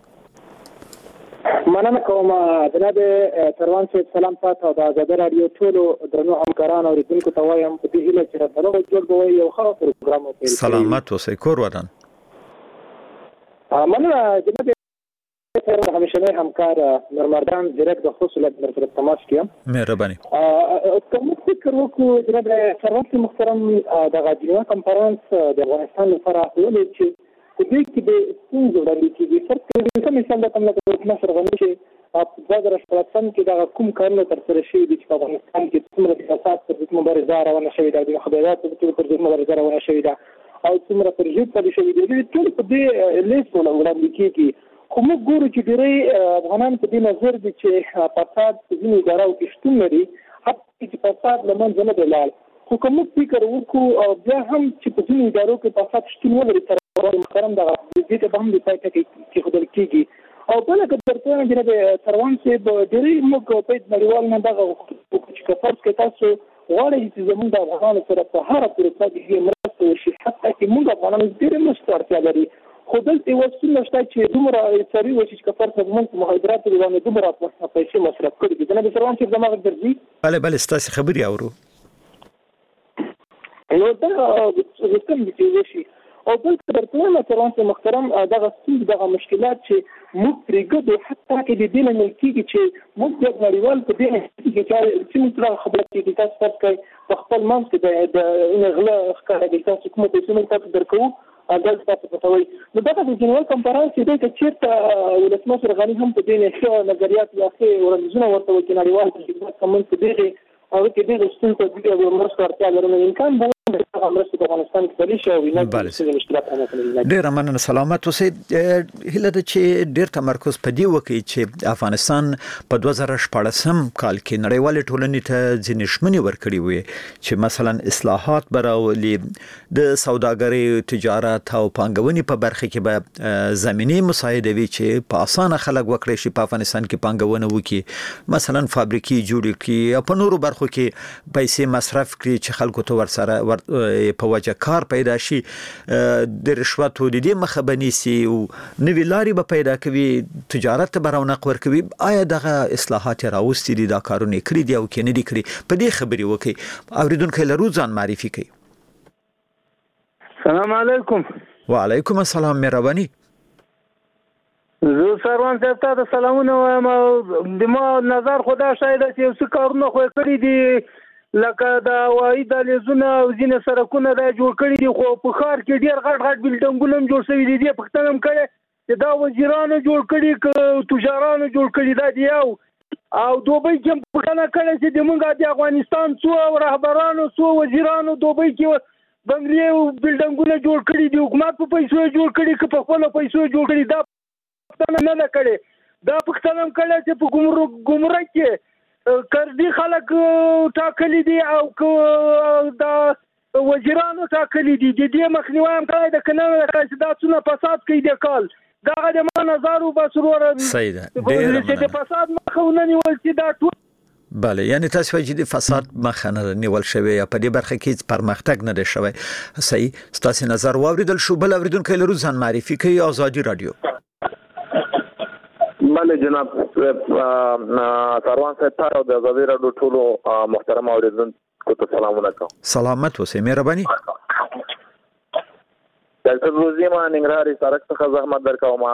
مننه کوم جناب سروان صاحب سلام تاسو او د آزادي رادیو ټول درنو همکارانو او ریدونکو ته وایم په دې هیله چې راځو جوړ کوی یو ښه پروګرام وکړي سلامات اوسئ کور ودان مننه جناب همیشه همکار نورمردان ډایرکټ د خصوصیت مرکز تماس کیم مهرباني کوم فکر وکړو جناب سروان محترم د غاډیو کانفرنس د افغانستان لپاره ولې چې دې کې د څنګه وړاندې کیږي فرق کوم مثال د کوم لپاره شرغنی چې په 2013 کې دا کوم کارونه تر سره شوي دي چې په افغانستان کې څومره فساد پر ضد مبارزه روانه شوې ده د مخابرات پر ضد مبارزه روانه شوې ده او څومره ترجیح پدې شوې دي ټول په دې لیست وړاندې کیږي خو موږ ګورو چې ډېری افغانان په دې نظر دي چې فساد په ځینو ادارو کې شتون لري حتی چې فساد له منځه نه دی لاړ خو کوم فکر وکړو او بیا هم چې په ځینو ادارو کې فساد شتون ولري محترم دغه دې ته هم د پای ټکی کې خدای کېږي او بل کتر ته جناب سروان صاحب ډېری موږ په نړیوال نه دغه چې کفر کې تاسو غواړئ چې زموږ د افغانانو سره په هر پروسه کې مرسته وشي حتی چې موږ افغانانو ډېر مستورتیا لري خو دلته یو څه نشته چې دومره سری وشي چې کفر څخه موږ مهاجرات باندې دومره پیسې مصرف کړي دي جناب سروان صاحب زموږ درځي بله ستاسو خبري اورو نو دا کوم چې وشي او بل درته مثلا محترم دغه څه دغه مشکلات چې موږ پرېږدو حتی کې د دې نه ملکیږي چې موږ د نړیوال په دې کې چې موږ خبره کې تاسو تاسو په خپل منځ کې د غلا ښکاره د تاسو کومه پیسې تاسو درکو اګل تاسو په توي نو دغه د جنرال کنفرانس کې د چیرته ولسمشر غنی هم په دې نه نظریات واخې ورنځونه ورته وکړي نړیوال خدمات کوم څه دی او کې د رسول په دې او مرسته ورته لرنه امکان به مرسته په افغانستان کې پلی شي او نه د اشتراک نه کوي. ډیر مننه سلامت اوسئ. هله د چې ډیر تمرکز په دې وکړي چې افغانستان په 2014 کال کې نړیوال ټولنې ته ځینې شمنې ورکړي وي چې مثلا اصلاحات براولي د سوداګرۍ تجارت او پانګونې په برخه کې به زميني مساعده وي چې په اسانه خلک وکړي شي په افغانستان کې پانګونه وکړي مثلا فابریکې جوړ کړي په نورو برخو کې پیسې مصرف کړي چې خلکو ته ورسره په وجه کار پیدا شي د رشوت او د دې مخه بنيسي او نوې لارې به پیدا کوي تجارت ته برونق ورکوي. آیا دغه اصلاحات راوستي دي دا کارونه کړی دي او کې نه دي کړی په دې خبري وکي اوریدونکو له روزان معرفي کوي. السلام علیکم. وعلیکم السلام مهرباني. زه سروان صاحب ته سلامونه وایم. د ما نظر خدا شاید چې څه کارونه خو کړی دي لکه دا وای د لیزونه او ځینې سرکونه دا جوړ کړي دي خو په ښار کې ډیر غټ بلډینګونه هم جوړ شوي دي. پښتنه هم کړي چې دا وزیرانو جوړ کړي تجارانو جوړ کړي دا دی او دوبۍ کې پښتنه کړي چې د موږ د افغانستان څو رهبرانو څو وزیرانو دوبۍ کې بنگلې او بلډینګونه جوړ کړي دي حکومت په پیسو جوړ کړي که په خپل پیسو جوړ کړي دا پښتنه نه کړي دا پښتنه هم کړي چې په ګمرک کې کردي خلک ټاکلي دي او دا وزیرانو ټاکلي دي د دې مخنیوي هم کوي د کنه چې دا څونه فساد کوي د کال دا د ما نظر او بسرور سیده چې د فساد مخونه نیول چې دا ټول بله یعنی تاسو چې د فساد مخه نه نیول شوی یا په دې برخه کې پرمختګ نه دی شوی. صحیح ستاسو نظر واوریدل شو. بل اوریدونکو له روزان معرفي کوي آزادي رادیو. بله جناب سروان صاحب ته او د آزادي رادیو ټولو محترم اوریدونکو ته سلامونه کوم. سلامت اوسئ مهرباني. ډاکټر روزي ما ننګرهاري سرک څخه زحمت درکوم.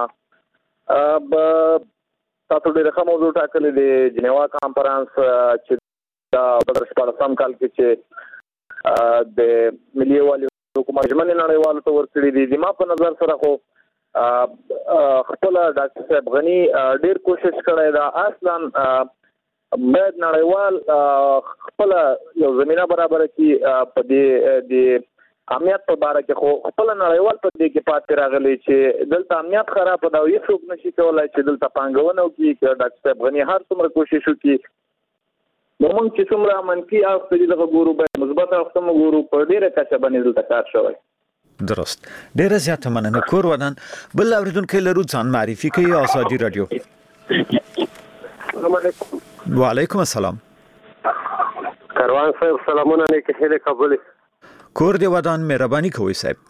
تاسو ډېر ښه موضوع ټاکلې د جنیوا کانفرنس چې دا په 2014 کال کې چې د ملي والي حکومت ژمنې نړیوالو ته ورکړي دي. ما په نظر سره خو خپل ډاکټر صاحب غنی ډیر کوشش کړی دا اصلا باید نړیوال خپل یو زمينه برابر کړي په دې د امنیت په اړه کې خو خپل نړیوال په دې کې پاتې راغلی چې دلته امنیت خراب دا یو څوک نشي کولای چې دلته پانګونه وکړي. ډاکټر صاحب غنی هر څومره کوشش وکړي نو موږ چې څومره منفي اړخ دغه ګورو به مثبت اړخ هم ګورو په ډیره کچه باندې دلته کار شوی. درست ډیر زیاته مننه کور ودان. بل اوریدونکو له روزان معرفي کوي آزادي رادیو. السلام علیکم. وعلیکم السلام. کاروان صاحب سلامونه نیکه هله قبول. کور دی ودان مهرباني کوي صاحب.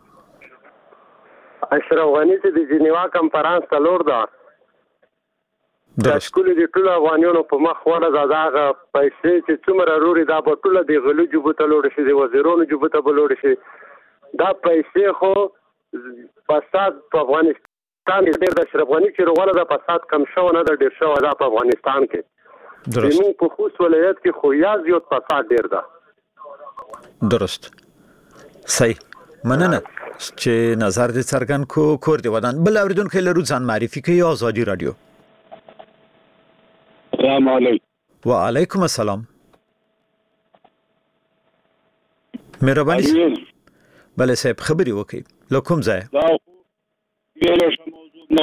اشرف غنی چې د جنیوا کانفرنس ته لور ده درست کله د ټول افغانانو په مخ وړه دغه پیسې چې څومره روري دا په ټول د غلو جوبته لور شي د وزیرونو جوبته بلور شي دا پیسې خو فساد په افغانستان کې ډېر د اشرف غنی چې روغله د فساد کم شو نه د ډېر شو دا په افغانستان کې درست موږ په خوست ولایت کې خو یا زیات فساد ډېر ده. درست صحیح مننه چې نظر دې څرګند کو کور دی ودان. بل اوریدونکو له روزان معرفي کوي آزادي رادیو. السلام علیکم. وعلیکم السلام. مهرباني. بله صاحب خبري وکي له کوم ځای؟ دا یو موضوع نه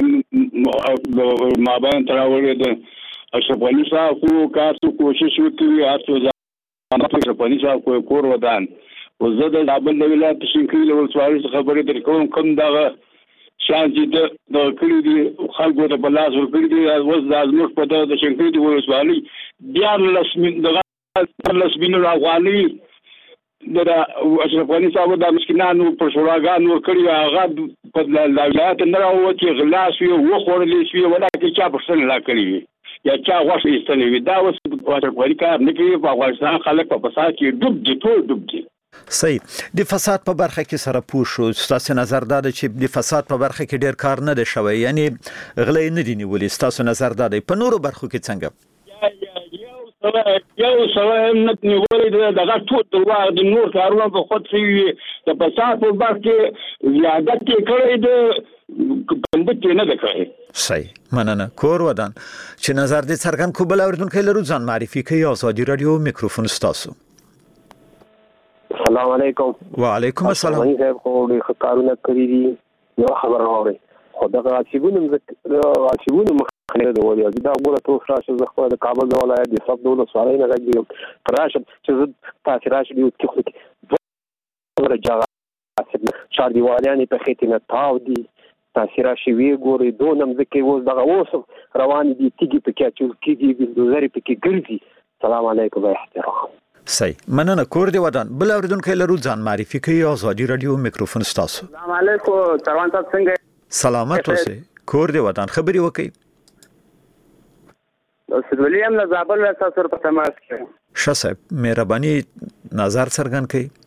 په ما باندې تراولې ده اشرف غنی صاحب خو کارته کوشش وکړي هرڅه ځان په اشرف غنی صاحب کور ودان او زه د کابل د ولایت شینکلي له ولسوالۍ خبرې درکوم کوم دغه شان چې د کلی دي خلکو ته په لاس ورکړي دي اوس د ازموږ په د شینکلي د ولسوالۍ 14 مليون افغانۍ د اشرف غنی صاحب د مسکینانو پر شوراګانو کړی هغه په ولایت نه راوځي غلاس وي و خورلې شي ولکه چا پرسن لا کړی یا چا غوښ ایستلې وي دا اوس اشرف غنی کار نه کوي په افغانستان خلک په فساد کې ډوب دي ټول ډوب دي صحیح. د فساد په برخه کې سره پوه شو، تاسو نظر دا چې د فساد په برخه کې ډیر کار نه دی شوی، یعنی غلې نه دی نیولې، تاسو نظر دا دی په نورو برخو کې څنګه؟ یو سوال نه نیولې دغه ټول د نور کارونه په خود سي د فساد په برخه کې زیادت کړی د بندته نه ده کړی. صحیح. مننه. کور ودان چې نظر دې څرګند کو بل اوریدونکو لرو ځان معرفي کوي. آزادي رادیو میکروفون ستاسو. السلام علیکم. وعلیکم السلام. مانی صاحب خو ډېر کارونه کړی دي، یو خبر راوړی خو دغه عصبونه مخنه د ولیا دا وګوره ټول راشه زه خو د کابل د ولایت د سب دولت سوالای نه راځي راشه چې تاسو راشه دی چې خو ورجا شار دیوالیان په خېټه نه تاو دي تاسو راشه وی ګوري دونم ځکه ووس دغه ووس روان دي تیږي په کې چې کیږي بلدوزر په کې ګرځي. السلام علیکم و احترام. صحیح. مننه. کور دی ودان بل اوریدونکو لرو ځان معرفي کوي. آزادي رادیو میکروفون ستاسو. السلام علیکم. چروان صاحب څنګه؟ سلامت اوسئ. کور دی ودان خبري وکي. استاد ولیم له زابل تاسو په تماس کې. ښه صاحب مهرباني نظر څرګند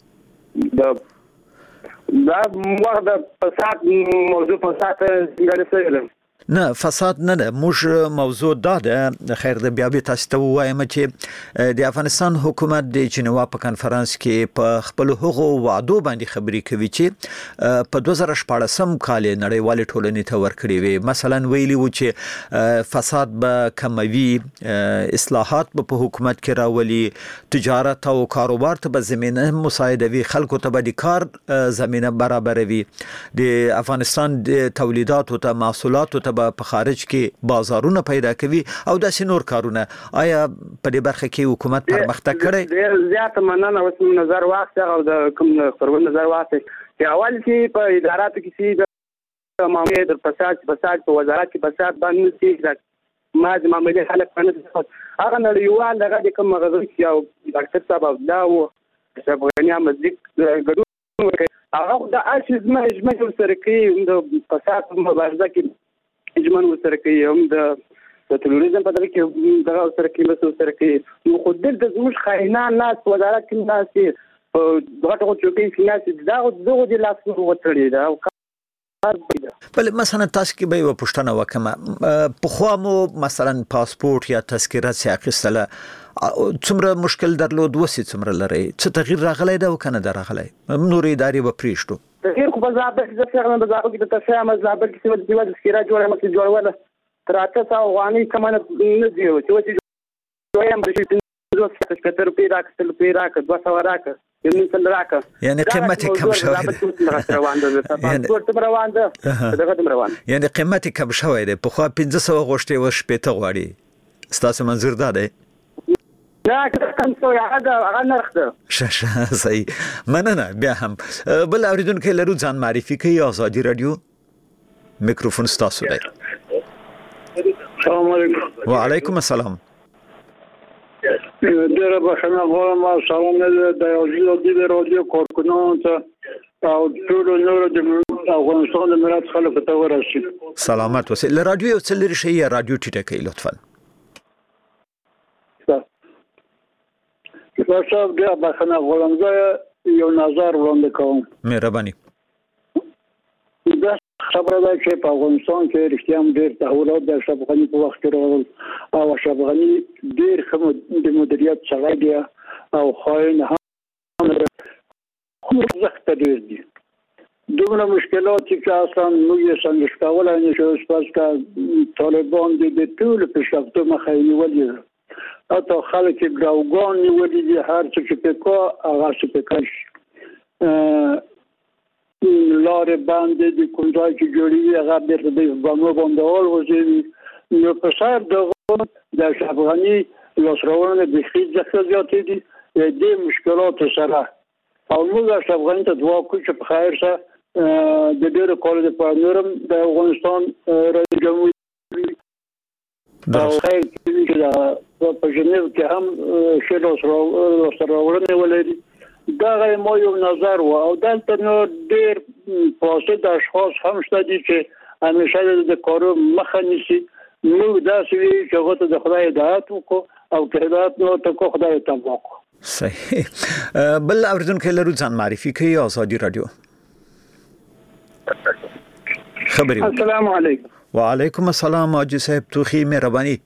کړئ. دا موږ د فساد موضوع فساد غلطه نه فساد نه ده. موږ موضوع دا ده خیر د بیا به تاسو ته وایم چې د افغانستان حکومت د جنیوا په کانفرنس کې په خپل هغو وعدو باندې خبرې کوي چې په 2014 کال نړیوال ټولنې ته ورکړي وي. مثلا ویلي و چې فساد به کموي، اصلاحات په حکومت کې راولي، تجارت او کاروبار ته به زمينه مساعدوي، خلکو ته به د کار زمينه برابروي، د افغانستان د تولیداتو ته محصولاتو ته په خارج کې بازارونه پیدا کوي او داسې نور کارونه. آیا په دې برخه کې حکومت پرمختګ کړی؟ ډېر زیات مننه. اوس نظر واخیست او د کوم خبرو نظر واخیست چې اول کې په اداراتو کې چې د معاملې د فساد په وزارت کې فساد باندې چې ما د معاملې خلک باندې هغه نړیوال دغه کوم غږ چې یو ډاکټر صاحب عبدالله او افغاني مزدیک ګډون وکړي هغه د اجماع سره کوي د فساد په مبارزه کې اجماع سره کوي، هم د تروریزم په دغه کې دغه سره کې سره کوي. نو خو دلته زموږ خاینان ناس وزارت کې ناس په دغه چوکۍ کې ناس دغه د لاس وتړي دا بل مثلا تاسو کې به یو پښتنه وکمه په خو مو مثلا پاسپورت یا تذکره سي اخیستله څومره مشکل درلود وسی څومره لري څه تغییر راغلی دا وکنه درغلی نور ادارې و پریشتو تغییر خو بزابل کې څنګه بزابل کې د تشام مزابل کې څه د تذکره جوړه مکه جوړوله تر 800 کمانه نه دی چې جوړم بشي 200 روپیه راکړل روپیه راکړ 200 راکړ یعنی راکړ یعنی قیمت کم شوی یعنی قیمت کم شوی دی په خو 1500 غوښتي و شپته غواړي ستاسو منظور دا دی؟ لا كم سوي هذا نرخده صحیح. مننه. بیا هم بل اوریدونکو لرو ځان معرفي کوي. آزادي رادیو میکروفون ستاسو دی. السلام علیکم. وعلیکم السلام. ډیره بخښنه غواړم سلام د رادیو کارکنان ته او ټول نور د افغانستان د ملت خلکو ته ورسي. سلامت اوسئ. له رادیو یو څه لري شي رادیو ټیټه کوي لطفا. تاسو بیا بخښنه غواړم زه یو نظر وړاندې کوم. مهرباني. دا خبره ده چې په افغانستان کې رښتیا هم ډېر تحولات د اشرف غني په وخت کې راغلل او اشرف غني ډېر ښه د مدیریت سړی دی او خاين هم زخت ډېر دي. دومره مشکلات چې اصلا موږ یې څنګه کولای نشو سپاس کا طالبان د ټول پیشرفتو مخه نیولې حتی خلک ګاوګان نیولې دي هر څه چې پکا هغه څه پکاش لارې باندې د کومځای چې جوړي هغه د بامو باندې وځي نو په سر د اشرف غني لاسراونه د خېج ځخه زیاتې دي د مشکلات سره او موږ اشرف غني ته دعا کوو چې په خیر سره د ډېر کال د پانورم د افغانستان رئیس جمهور او خیر چې په جنیو کې هم شیلو سره ورنه ولري دا غي مو یو نظر و او دلته نو ډېر فاسد اشخاص هم شته دي چې همیشه د کارو مخه نیسي نو دا سوي چې هغه ته د خدای اطاعت وکړو او که هدایت نو ته کو خدای ته وکړو صحیح. بل اوریدونکو لرو ځان معرفي کوي ازادي رادیو خبري. السلام علیکم. وعلیکم السلام حاجی صاحب توخی مهرباني.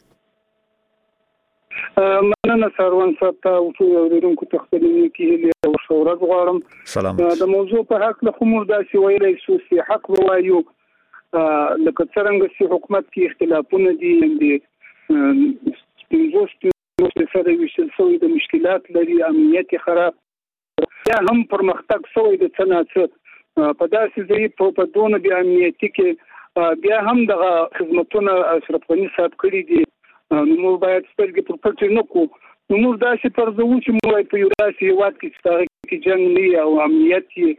مننه سروان صاحب ته او ټول اوریدونکو ته خپل نیکی او شورت غواړم. سلامات. د موضوع په حق له خمور داسې ویلای شو چې حق وایو لکه څنګه چې حکومت کې اختلافونه دي د سره وشل سوی د مشکلات لري امنیت خراب یا هم پرمختګ سوی د څنګه په داسې ځای په دونه بیا امنیتي کې بیا هم د خدماتونو اشرف غنی صاحب کړی دي نو موږ باید سترګې پر پټ نه کو نو موږ داسې پرځو چې موږ په یو داسې هېواد کې چې جنګ نه او امنیت یې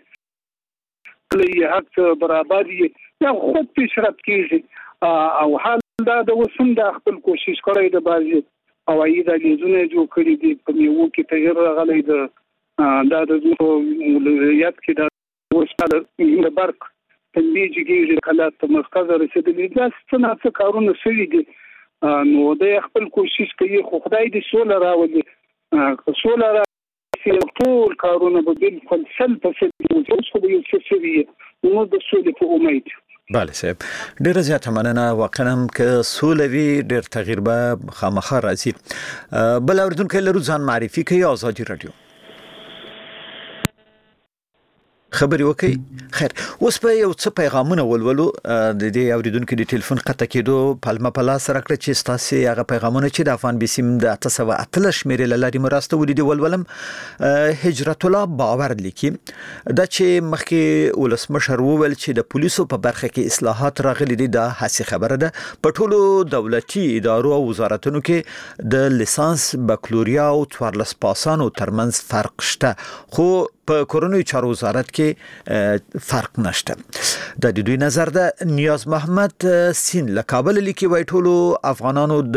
حق برابر یې یا خود پیشرفت کیږي او حال دا د وسوم د خپل کوشش کړی د بازي او ایدا لیزونه جوړ کړی دي په یو کې تغیر راغلی د ولایت کې د وسپاله د برق تنبیهږي حالات مرکز رسیدلی دا څه کارونه شوي دي نو د خپل کوشش کوي خو خدای دې سوله راولي سوله ټول کارونه به بالکل سل په سل اوس خو یو څه شوي نو د سولې په امید. بله صاحب ډیر زیات مننه واقعا که سوله وي ډیر تغییر به خامخا راځي. بل اوریدونکو لرو ځان معرفي کوي ازادي رادیو خبري وکي. خیر اوس په یو څه پیغامونه ولولو د دې اوریدونکو د ټلیفون قطع کېدو پلمه پلا سره کړ چې تاسو هغه پیغامونه چې د افغان بسیم د 808 شمیرې لاري مراسته ولیدي ولولم. هجرت الله باور لیکي دا چې مخکې ولسمشر وویل چې د پولیسو په برخه کې اصلاحات راغلي دي دا هڅه خبره ده. په ټولو دولتي ادارو او وزارتونو کې د لیسانس بکالوریا او 14 پاسانو ترمنځ فرق شته خو په کورونی چارو وزارت کې فرق نشته. د دوی نظر ده. نیاز محمد سین له کابل لیکي وای ټول افغانان د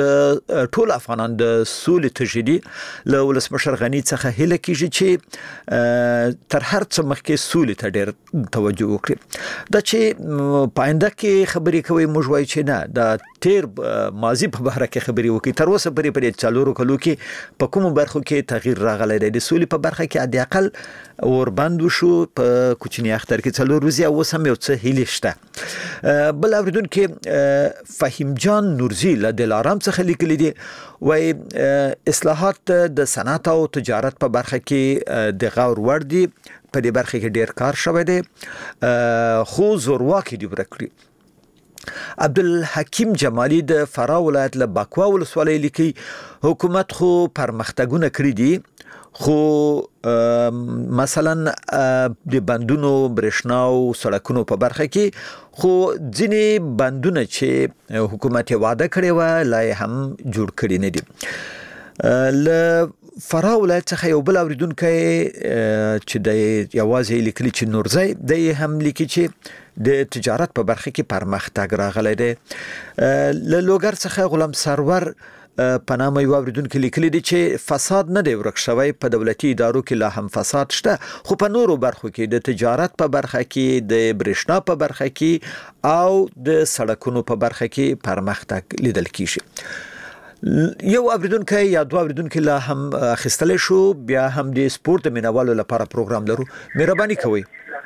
سولې تجدید له ولسمشر غنی څخه هله کیږي چې تر هر څه مخکې سولې ته ډېر توجه وکړي. دا چې پاینده کې خبرې کوي موږ وای چې نه د تیر ماضی په باره کې خبرې وکړي تر اوسه پرې 4 کلو کې په کومو برخو کې تغییر راغلی دی. د سولې په برخه کې عادي اقل اور بندو شو په کوچنی اختر کې 4 ورځې او سم یو څه هیله شته. بل اوریدونکو فهیم جان نورزی له دلارام څخه لیکلي دي وای اصلاحات د صنعت او تجارت په برخه کې د غور ور دي په دې برخه کې ډیر کار شوی دی خو زورواکي دی ورکړي. عبدالحکیم جمالی د فراه ولایت له باکوا ولسوالۍ لیکي حکومت خو پرمختګونه کړی دي خو مثلا د بندونو برېښنا او سړکونو په برخه کې خو ځینې بندونه چې حکومت وعده کړی و لا هم جوړ کړی نه دي. له فراه ولایت څخه یو بل اوریدونکی چې د یوازې لیکلي چې نورزی د هم لیکي چې د تجارت په برخه کې پرمختګ راغلی دی. له لوګر څخه غلام سرور په نامه یو اوریدونکو لیکلي دي چې فساد نه دی ورک شوی په دولتي ادارو کې لا هم فساد شته خو په نورو برخو کې د تجارت په برخه کې د برېښنا په برخه کې او د سړکونو په برخه کې پرمختګ لیدل کیږي. یو اوریدونکو یا دوه اوریدونکو لا هم اخیستل شو بیا هم د سپورت مینوالو لپاره پروګرام لرو. مهرباني کوئ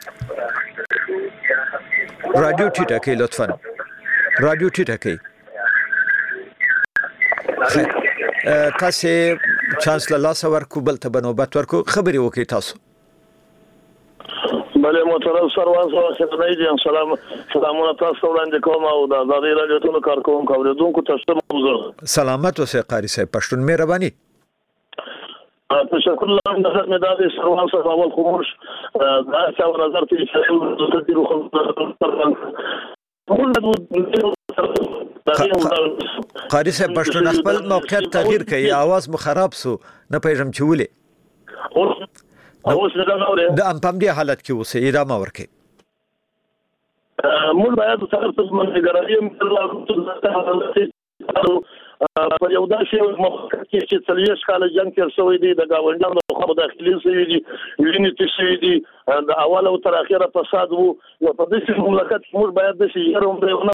رادیو ټیټه کې لطفا رادیو ټیټه کې تاسو چانس له لاس ورکو بل ته بنوبت ورکو خبري وکي تاسو. بله محترم سروان صاحب خدای دې سلامونه تاسو وړاندې کوم او د آزادۍ رادیو ټول کارکونکو اوریدونکو تاسو موضوع سلامت اوسه قاری صاحب پښتون مهرباني. تشکر الله د خدمت د سروان صاحب اول خموش دا څه نظر ته چې قاری صاحب پښتون خپل موقعیت تغییر کوي आवाज مو خراب سو نه پېژم چې ولې د امپام دی حالت کې اوسه ادامه ورکړي. موږ باید تاسو ته منځ ګرځیم په یو داسې موقع کې چې 40 کال جنگ تیر شوی دی د گاونډانو خو داخلي شوی دی ویني شوی دی د اول او تر اخره فساد وو په دې مملکت موږ باید د شي یو